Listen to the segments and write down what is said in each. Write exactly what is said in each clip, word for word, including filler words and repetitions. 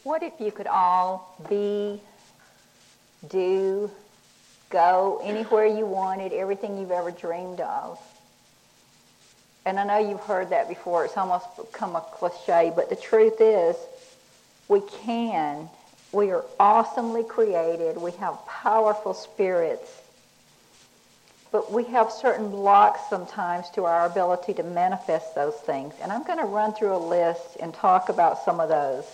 What if you could all be, do, go anywhere you wanted, everything you've ever dreamed of? And I know you've heard that before. It's almost become a cliche, but the truth is, we can. We are awesomely created. We have powerful spirits. But we have certain blocks sometimes to our ability to manifest those things. And I'm going to run through a list and talk about some of those.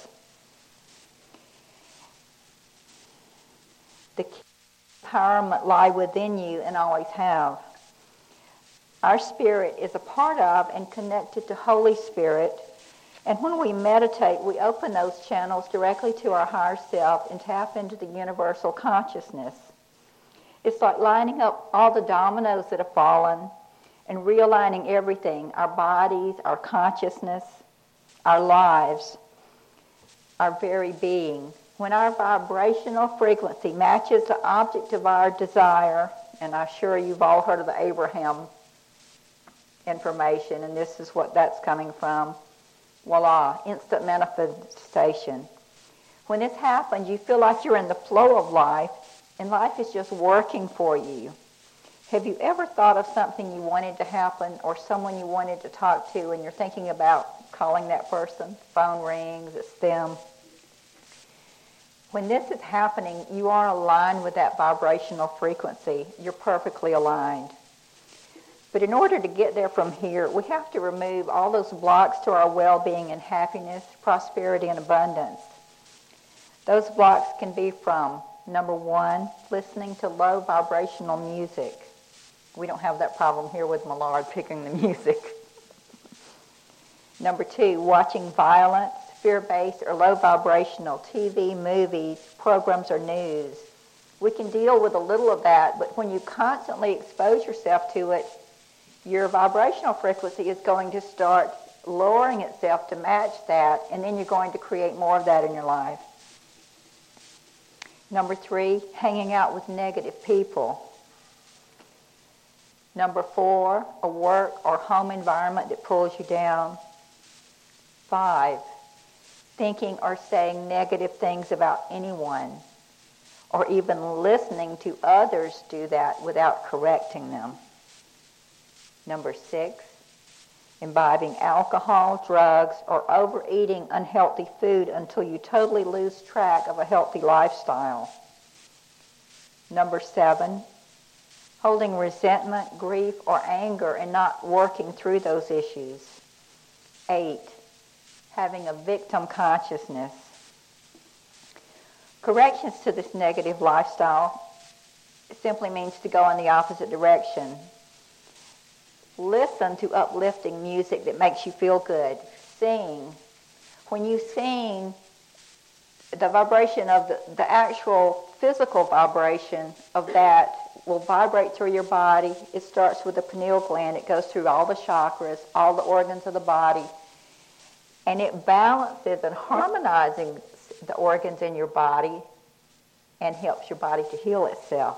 The key empowerment lie within you and always have. Our spirit is a part of and connected to Holy Spirit. And when we meditate, we open those channels directly to our higher self and tap into the universal consciousness. It's like lining up all the dominoes that have fallen and realigning everything, our bodies, our consciousness, our lives, our very being. When our vibrational frequency matches the object of our desire, and I'm sure you've all heard of the Abraham information, and this is what that's coming from, voila, instant manifestation. When this happens, you feel like you're in the flow of life, and life is just working for you. Have you ever thought of something you wanted to happen or someone you wanted to talk to, and you're thinking about calling that person? Phone rings, it's them. When this is happening, you are aligned with that vibrational frequency. You're perfectly aligned. But in order to get there from here, we have to remove all those blocks to our well-being and happiness, prosperity, and abundance. Those blocks can be from, number one, listening to low vibrational music. We don't have that problem here with Millard picking the music. Number two, watching violence, fear-based or low vibrational T V, movies, programs, or news. We can deal with a little of that, but when you constantly expose yourself to it, your vibrational frequency is going to start lowering itself to match that, and then you're going to create more of that in your life. Number three, hanging out with negative people. Number four, a work or home environment that pulls you down. Five, thinking or saying negative things about anyone, or even listening to others do that without correcting them. Number six, imbibing alcohol, drugs, or overeating unhealthy food until you totally lose track of a healthy lifestyle. Number seven, holding resentment, grief, or anger and not working through those issues. Eight, having a victim consciousness. Corrections to this negative lifestyle simply means to go in the opposite direction. Listen to uplifting music that makes you feel good. Sing. When you sing, the vibration of the, the actual physical vibration of that will vibrate through your body. It starts with the pineal gland. It goes through all the chakras, all the organs of the body, and it balances and harmonizes the organs in your body and helps your body to heal itself.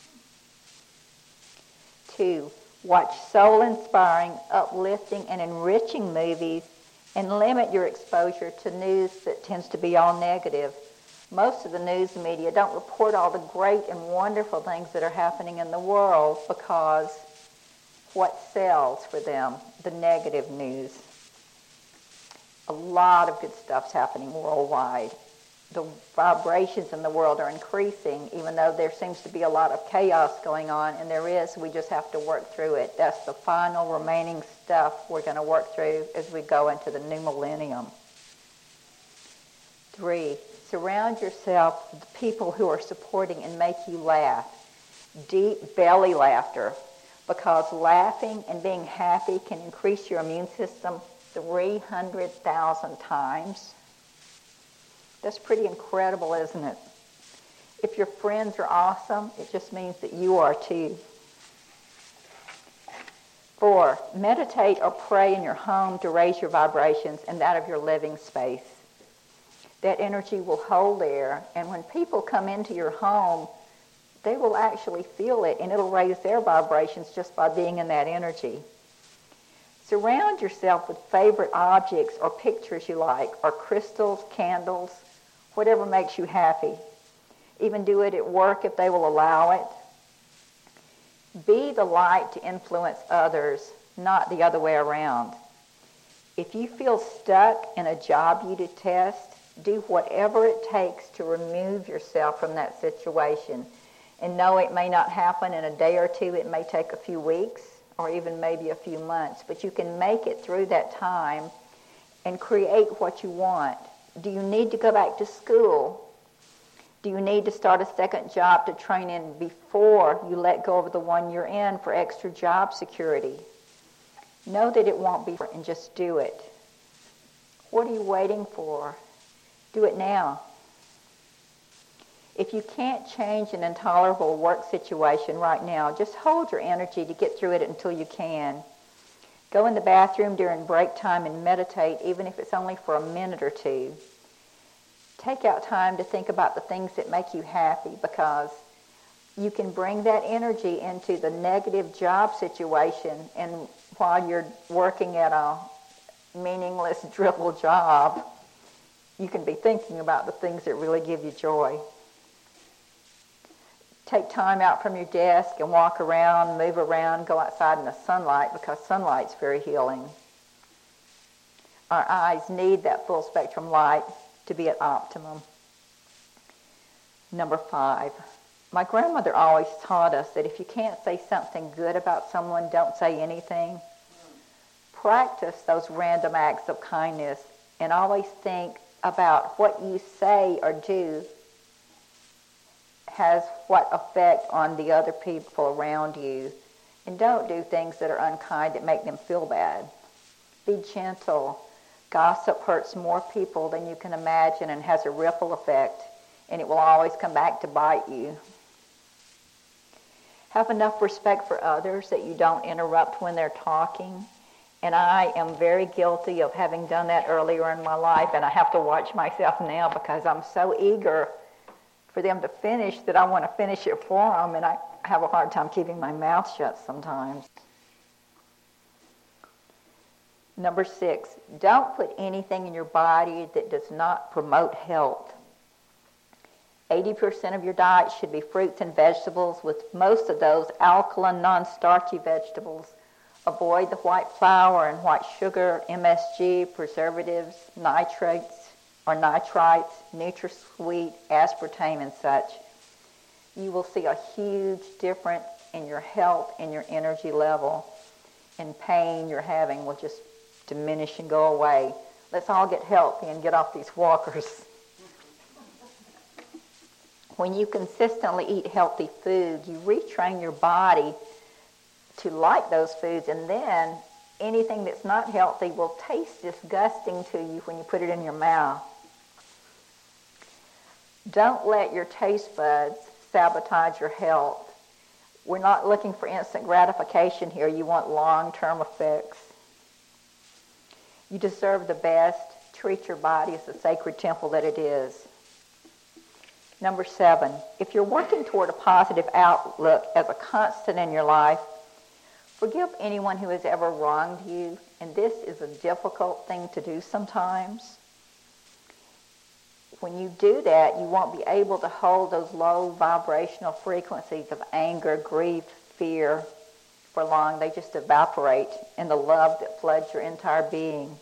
Two, watch soul-inspiring, uplifting, and enriching movies and limit your exposure to news that tends to be all negative. Most of the news media don't report all the great and wonderful things that are happening in the world because what sells for them? The negative news. A lot of good stuff's happening worldwide. The vibrations in the world are increasing, even though there seems to be a lot of chaos going on, and there is. We just have to work through it. That's the final remaining stuff we're going to work through as we go into the new millennium. Three, surround yourself with the people who are supporting and make you laugh. Deep belly laughter, because laughing and being happy can increase your immune system three hundred thousand times. That's pretty incredible, isn't it? If your friends are awesome, it just means that you are too. Four, meditate or pray in your home to raise your vibrations and that of your living space. That energy will hold there, and when people come into your home, they will actually feel it, and it'll raise their vibrations just by being in that energy. Surround yourself with favorite objects or pictures you like, or crystals, candles, whatever makes you happy. Even do it at work if they will allow it. Be the light to influence others, not the other way around. If you feel stuck in a job you detest, do whatever it takes to remove yourself from that situation. And know it may not happen in a day or two. It may take a few weeks or even maybe a few months. But you can make it through that time and create what you want. Do you need to go back to school? Do you need to start a second job to train in before you let go of the one you're in for extra job security? Know that it won't be, and just do it. What are you waiting for? Do it now. If you can't change an intolerable work situation right now, just hold your energy to get through it until you can. Go in the bathroom during break time and meditate, even if it's only for a minute or two. Take out time to think about the things that make you happy, because you can bring that energy into the negative job situation, and while you're working at a meaningless dribble job, you can be thinking about the things that really give you joy. Take time out from your desk and walk around, move around, go outside in the sunlight, because sunlight's very healing. Our eyes need that full spectrum light to be at optimum. Number five, my grandmother always taught us that if you can't say something good about someone, don't say anything. Practice those random acts of kindness and always think about what you say or do has what effect on the other people around you. And don't do things that are unkind that make them feel bad. Be gentle. Gossip hurts more people than you can imagine and has a ripple effect, and it will always come back to bite you. Have enough respect for others that you don't interrupt when they're talking. And I am very guilty of having done that earlier in my life, and I have to watch myself now because I'm so eager for them to finish that I want to finish it for them, and I have a hard time keeping my mouth shut sometimes. Number six, don't put anything in your body that does not promote health. eighty percent of your diet should be fruits and vegetables, with most of those alkaline, non-starchy vegetables. Avoid the white flour and white sugar, M S G, preservatives, nitrates or nitrites, NutraSweet, aspartame, and such. You will see a huge difference in your health and your energy level, and pain you're having will just diminish and go away. Let's all get healthy and get off these walkers. When you consistently eat healthy food, you retrain your body to like those foods, and then anything that's not healthy will taste disgusting to you when you put it in your mouth. Don't let your taste buds sabotage your health. We're not looking for instant gratification here. You want long-term effects. You deserve the best. Treat your body as the sacred temple that it is. Number seven, if you're working toward a positive outlook as a constant in your life, forgive anyone who has ever wronged you, and this is a difficult thing to do sometimes. When you do that, you won't be able to hold those low vibrational frequencies of anger, grief, fear for long. They just evaporate in the love that floods your entire being.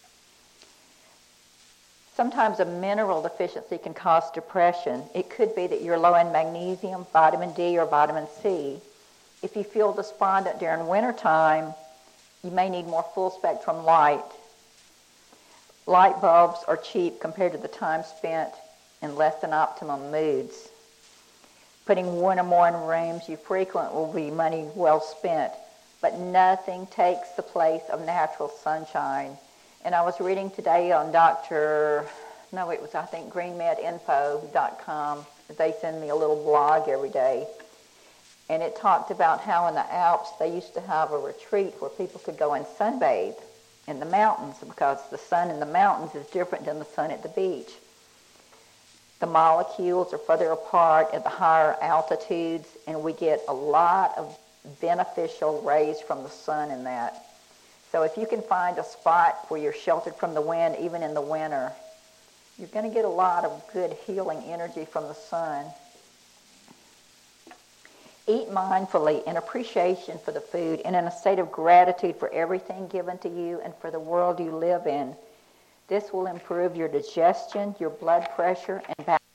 Sometimes a mineral deficiency can cause depression. It could be that you're low in magnesium, vitamin D, or vitamin C. If you feel despondent during wintertime, you may need more full-spectrum light. Light bulbs are cheap compared to the time spent in less than optimum moods. Putting one or more in rooms you frequent will be money well spent, but nothing takes the place of natural sunshine. And I was reading today on Doctor, no, it was, I think, green med info dot com. They send me a little blog every day. And it talked about how in the Alps they used to have a retreat where people could go and sunbathe in the mountains, because the sun in the mountains is different than the sun at the beach. The molecules are further apart at the higher altitudes, and we get a lot of beneficial rays from the sun in that. So if you can find a spot where you're sheltered from the wind, even in the winter, You're going to get a lot of good healing energy from the sun. Eat mindfully in appreciation for the food and in a state of gratitude for everything given to you and for the world you live in. This will improve your digestion, your blood pressure, and balance.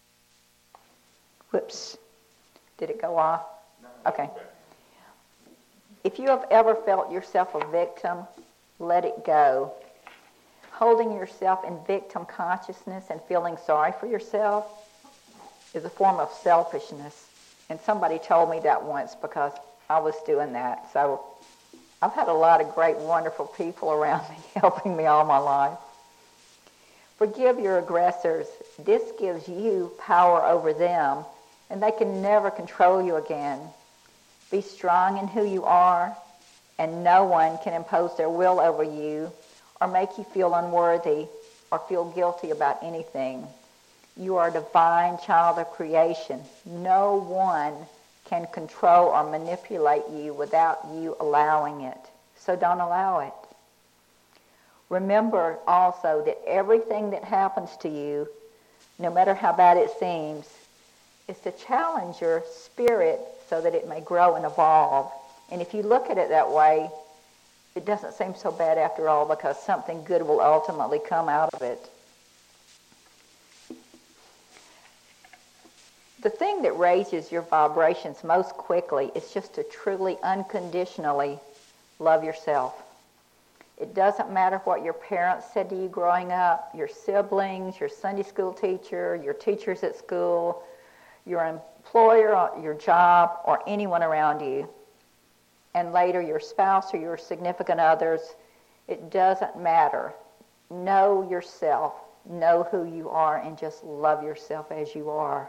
Whoops. Did it go off? Okay. If you have ever felt yourself a victim, let it go. Holding yourself in victim consciousness and feeling sorry for yourself is a form of selfishness. And somebody told me that once because I was doing that. So I've had a lot of great, wonderful people around me helping me all my life. Forgive your aggressors. This gives you power over them, and they can never control you again. Be strong in who you are, and no one can impose their will over you or make you feel unworthy or feel guilty about anything. You are a divine child of creation. No one can control or manipulate you without you allowing it. So don't allow it. Remember also that everything that happens to you, no matter how bad it seems, is to challenge your spirit so that it may grow and evolve. And if you look at it that way, it doesn't seem so bad after all, because something good will ultimately come out of it. The thing that raises your vibrations most quickly is just to truly, unconditionally love yourself. It doesn't matter what your parents said to you growing up, your siblings, your Sunday school teacher, your teachers at school, your employer, your job, or anyone around you, and later your spouse or your significant others. It doesn't matter. Know yourself. Know who you are, and just love yourself as you are.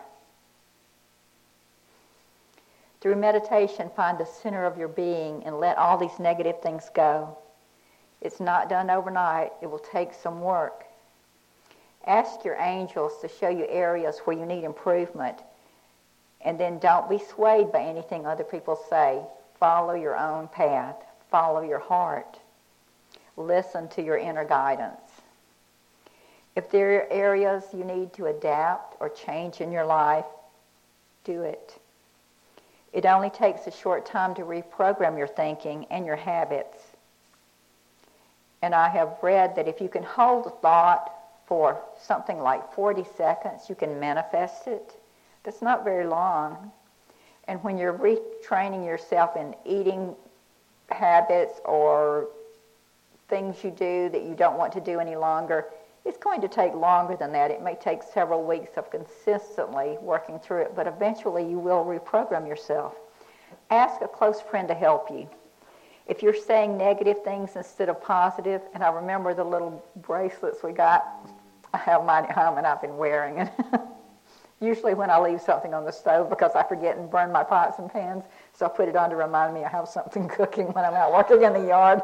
Through meditation, find the center of your being and let all these negative things go. It's not done overnight. It will take some work. Ask your angels to show you areas where you need improvement, and then don't be swayed by anything other people say. Follow your own path. Follow your heart. Listen to your inner guidance. If there are areas you need to adapt or change in your life, do it. It only takes a short time to reprogram your thinking and your habits. And I have read that if you can hold a thought for something like forty seconds, you can manifest it. That's not very long. And when you're retraining yourself in eating habits or things you do that you don't want to do any longer, it's going to take longer than that. It may take several weeks of consistently working through it, but eventually you will reprogram yourself. Ask a close friend to help you. If you're saying negative things instead of positive, and I remember the little bracelets we got, I have mine at home and I've been wearing it. Usually when I leave something on the stove because I forget and burn my pots and pans, so I put it on to remind me I have something cooking when I'm out working in the yard.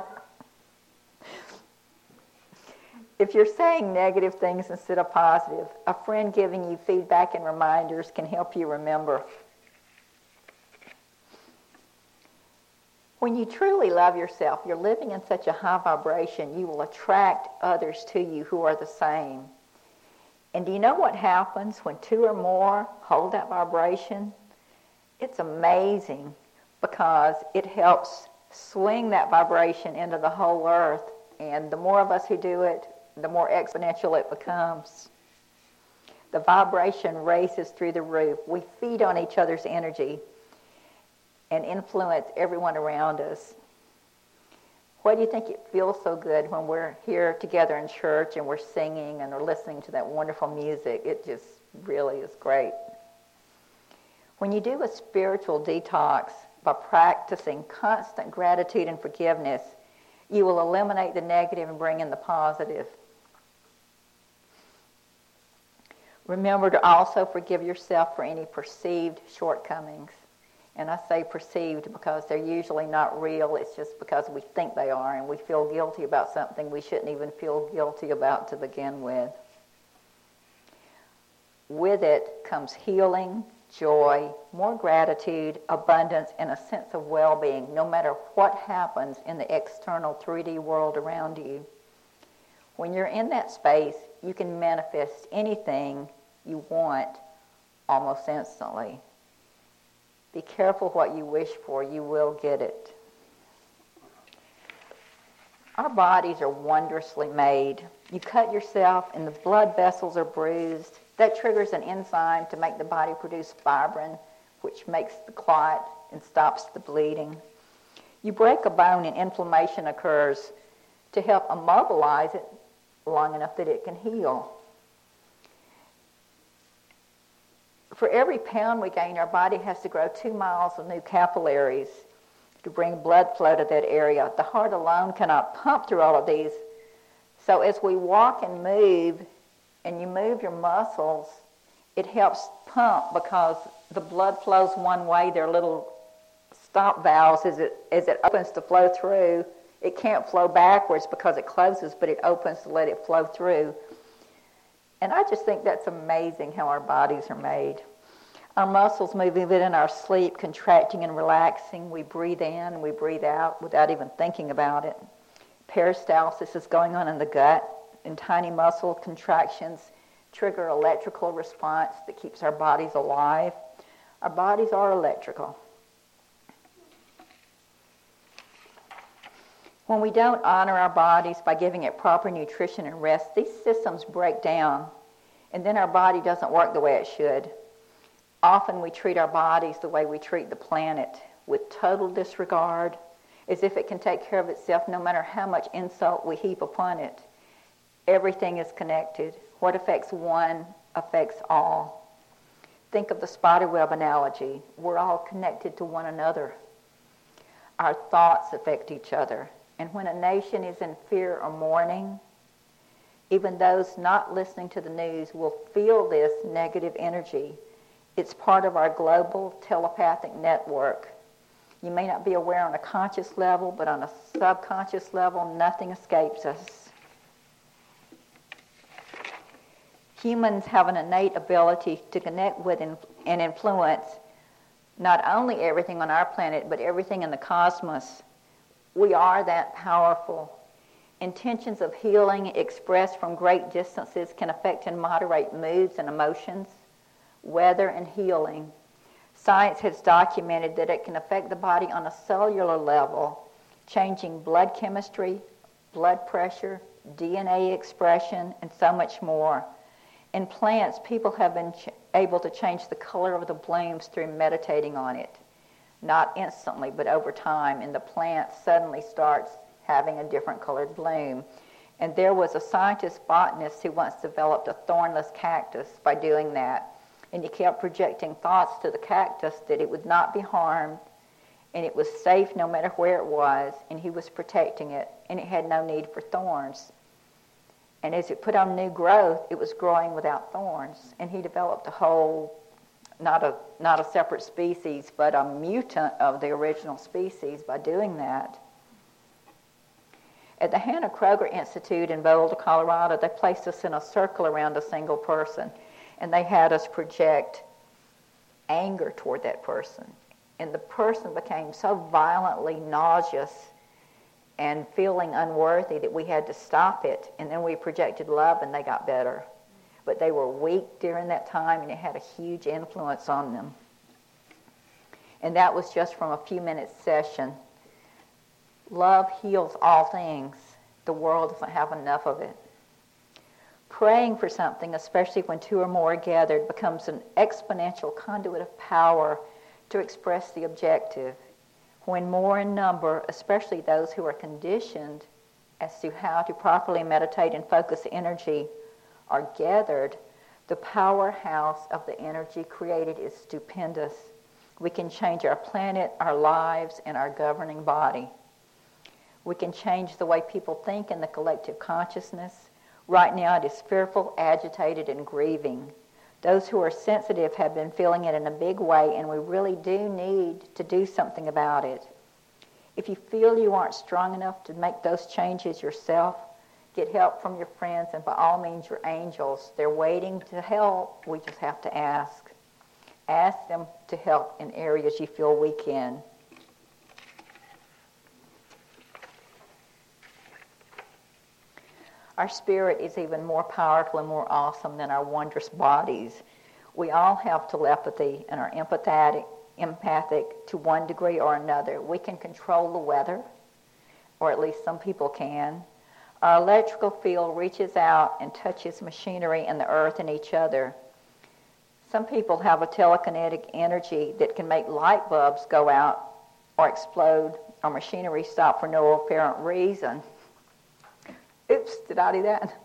If you're saying negative things instead of positive, a friend giving you feedback and reminders can help you remember. When you truly love yourself, you're living in such a high vibration, you will attract others to you who are the same. And do you know what happens when two or more hold that vibration? It's amazing, because it helps swing that vibration into the whole earth. And the more of us who do it, the more exponential it becomes. The vibration raises through the roof. We feed on each other's energy and influence everyone around us. Why do you think it feels so good when we're here together in church and we're singing and we're listening to that wonderful music? It just really is great. When you do a spiritual detox by practicing constant gratitude and forgiveness, you will eliminate the negative and bring in the positive. Remember to also forgive yourself for any perceived shortcomings. And I say perceived because they're usually not real. It's just because we think they are, and we feel guilty about something we shouldn't even feel guilty about to begin with. With it comes healing, joy, more gratitude, abundance, and a sense of well-being, no matter what happens in the external three D world around you. When you're in that space, you can manifest anything you want almost instantly. Be careful what you wish for, you will get it. Our bodies are wondrously made. You cut yourself and the blood vessels are bruised. That triggers an enzyme to make the body produce fibrin, which makes the clot and stops the bleeding. You break a bone and inflammation occurs to help immobilize it long enough that it can heal. For every pound we gain, our body has to grow two miles of new capillaries to bring blood flow to that area. The heart alone cannot pump through all of these. So as we walk and move, and you move your muscles, it helps pump because the blood flows one way. There are little stop valves as it, as it opens to flow through. It can't flow backwards because it closes, but it opens to let it flow through. And I just think that's amazing how our bodies are made. Our muscles move even in our sleep, contracting and relaxing. We breathe in and we breathe out without even thinking about it. Peristalsis is going on in the gut, and tiny muscle contractions trigger electrical response that keeps our bodies alive. Our bodies are electrical. When we don't honor our bodies by giving it proper nutrition and rest, these systems break down, and then our body doesn't work the way it should. Often we treat our bodies the way we treat the planet, with total disregard, as if it can take care of itself no matter how much insult we heap upon it. Everything is connected. What affects one affects all. Think of the spider web analogy. We're all connected to one another. Our thoughts affect each other. And when a nation is in fear or mourning, even those not listening to the news will feel this negative energy. It's part of our global telepathic network. You may not be aware on a conscious level, but on a subconscious level, nothing escapes us. Humans have an innate ability to connect with and influence not only everything on our planet, but everything in the cosmos. We are that powerful. Intentions of healing expressed from great distances can affect and moderate moods and emotions, weather and healing. Science has documented that it can affect the body on a cellular level, changing blood chemistry, blood pressure, D N A expression, and so much more. In plants, people have been ch- able to change the color of the blooms through meditating on it. Not instantly, but over time, and the plant suddenly starts having a different colored bloom. And there was a scientist botanist who once developed a thornless cactus by doing that. And he kept projecting thoughts to the cactus that it would not be harmed, and it was safe no matter where it was, and he was protecting it, and it had no need for thorns. And as it put on new growth, it was growing without thorns, and he developed a whole, not a not a separate species, but a mutant of the original species by doing that. At the Hannah Kroger Institute in Boulder, Colorado, they placed us in a circle around a single person, and they had us project anger toward that person. And the person became so violently nauseous and feeling unworthy that we had to stop it. And then we projected love, and they got better. But they were weak during that time, and it had a huge influence on them. And that was just from a few minutes session. Love heals all things. The world doesn't have enough of it. Praying for something, especially when two or more are gathered, becomes an exponential conduit of power to express the objective. When more in number, especially those who are conditioned as to how to properly meditate and focus energy, are gathered, the powerhouse of the energy created is stupendous. We can change our planet, our lives, and our governing body. We can change the way people think in the collective consciousness. Right now it is fearful, agitated, and grieving. Those who are sensitive have been feeling it in a big way, and we really do need to do something about it. If you feel you aren't strong enough to make those changes yourself, get help from your friends, and by all means your angels. They're waiting to help. We just have to ask. Ask them to help in areas you feel weak in. Our spirit is even more powerful and more awesome than our wondrous bodies. We all have telepathy and are empathetic, empathic to one degree or another. We can control the weather, or at least some people can. Our electrical field reaches out and touches machinery and the earth and each other. Some people have a telekinetic energy that can make light bulbs go out or explode or machinery stop for no apparent reason. Oops, did I do that?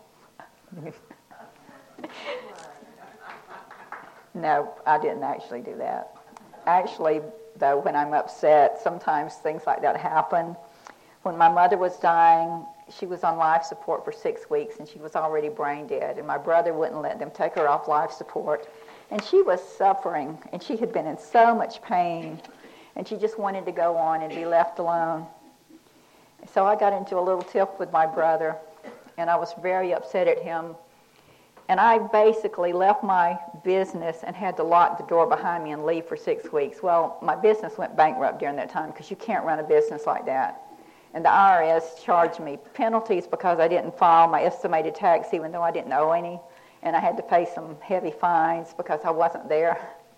No, I didn't actually do that. Actually, though, when I'm upset, sometimes things like that happen. When my mother was dying, she was on life support for six weeks and she was already brain dead, and my brother wouldn't let them take her off life support. And she was suffering, and she had been in so much pain, and she just wanted to go on and be left alone. So I got into a little tiff with my brother, and I was very upset at him. And I basically left my business and had to lock the door behind me and leave for six weeks. Well, my business went bankrupt during that time because you can't run a business like that. And the I R S charged me penalties because I didn't file my estimated tax even though I didn't owe any. And I had to pay some heavy fines because I wasn't there.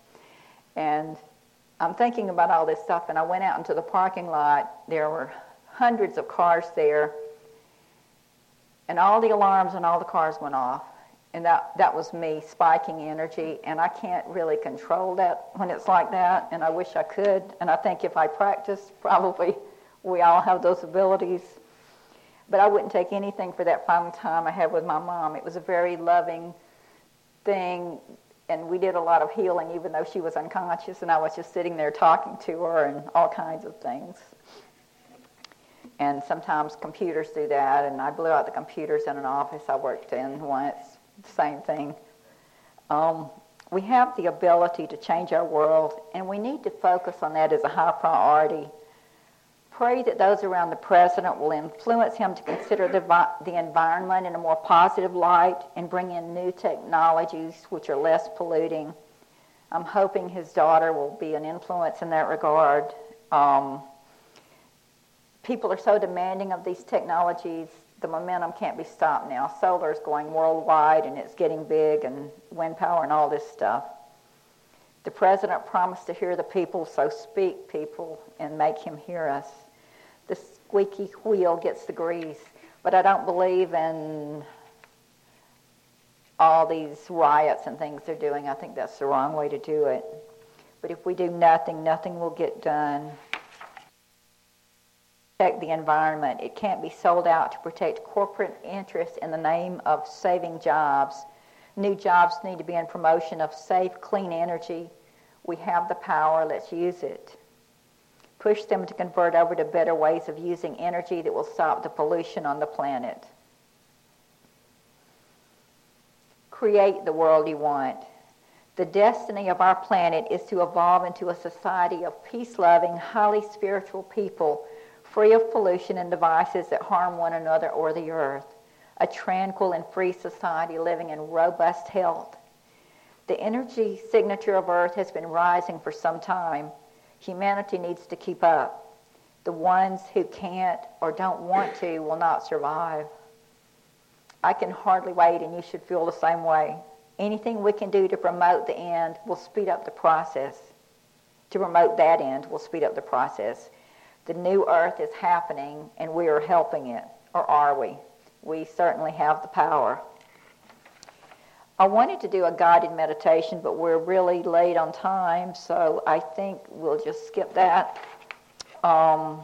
And I'm thinking about all this stuff, and I went out into the parking lot. There were hundreds of cars there, and all the alarms and all the cars went off. And that, that was me spiking energy, and I can't really control that when it's like that, and I wish I could. And I think if I practiced, probably we all have those abilities. But I wouldn't take anything for that final time I had with my mom. It was a very loving thing, and we did a lot of healing even though she was unconscious, and I was just sitting there talking to her and all kinds of things. And sometimes computers do that, and I blew out the computers in an office I worked in once. Same thing. Um, we have the ability to change our world, and we need to focus on that as a high priority. Pray that those around the president will influence him to consider the, the environment in a more positive light and bring in new technologies which are less polluting. I'm hoping his daughter will be an influence in that regard. Um, people are so demanding of these technologies, the momentum can't be stopped now. Solar is going worldwide, and it's getting big, and wind power and all this stuff. The president promised to hear the people, so speak, people, and make him hear us. The squeaky wheel gets the grease, but I don't believe in all these riots and things they're doing. I think that's the wrong way to do it. But if we do nothing, nothing will get done. Protect the environment. It can't be sold out to protect corporate interests in the name of saving jobs. New jobs need to be in promotion of safe, clean energy. We have the power. Let's use it. Push them to convert over to better ways of using energy that will stop the pollution on the planet. Create the world you want. The destiny of our planet is to evolve into a society of peace-loving, highly spiritual people, free of pollution and devices that harm one another or the earth. A tranquil and free society living in robust health. The energy signature of Earth has been rising for some time. Humanity needs to keep up. The ones who can't or don't want to will not survive. I can hardly wait, and you should feel the same way. Anything we can do to promote the end will speed up the process. To promote that end will speed up the process. The new Earth is happening, and we are helping it. Or are we? We certainly have the power. I wanted to do a guided meditation, but we're really late on time, so I think we'll just skip that. Um,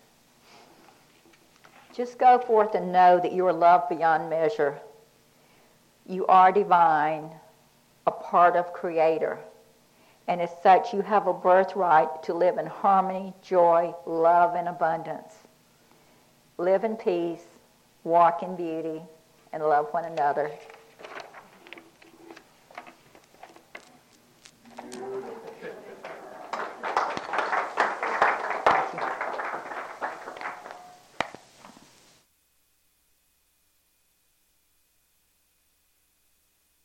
just go forth and know that you are loved beyond measure. You are divine, a part of Creator, and as such you have a birthright to live in harmony, joy, love, and abundance. Live in peace, walk in beauty, and love one another.